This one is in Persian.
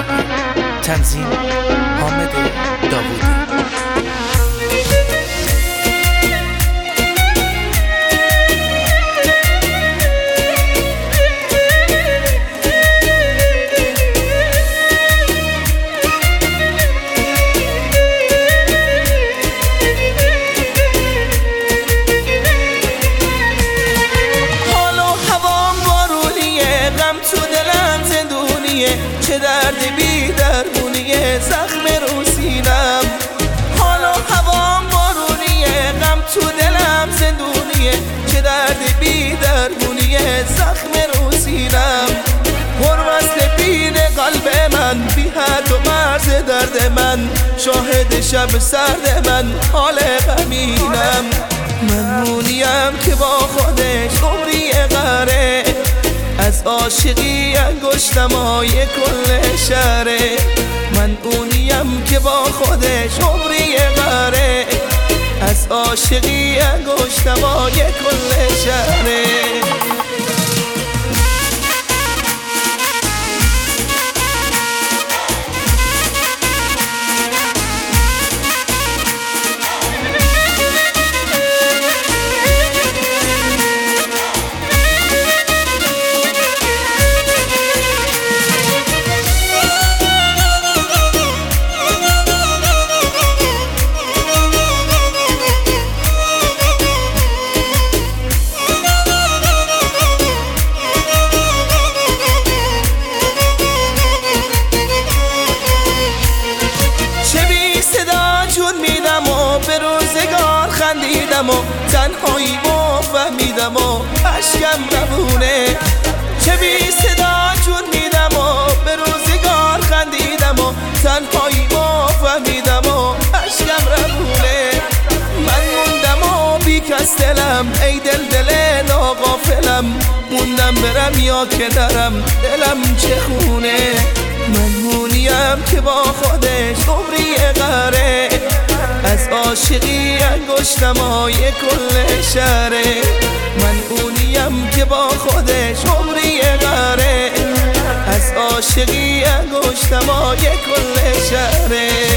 تنظیم حامد داوودی. چه درد بی درمونیه زخم رو سینم، حال و هوام بارونیه، غم تو دلم زندونیه. چه درد بی درمونیه زخم رو سینم، پروسته بین قلب من، بی حد و مرز درد من، شاهد شب سرد من، حال غمینم. من مونیم که با خودش عمری قره، از عاشقی انگشتمای کل شهره. من اونیم که با خودش عمری قره، از عاشقی انگشتمای کل شهره. به روزگار خندیدم و تنهایی با فهمیدم و اشکم روونه. چه بی صدا جون میدم و به روزگار خندیدم و تنهایی با فهمیدم و اشکم روونه. من موندم و بی کس دلم، ای دل ناغافلم، موندم برم یا که درم، دلم چه خونه. من مونیم که با خودش عمری قره، از عاشقی انگشتمای کل شهره. من اونیم که با خودش عمری قره، از عاشقی انگشتمای کل شهره.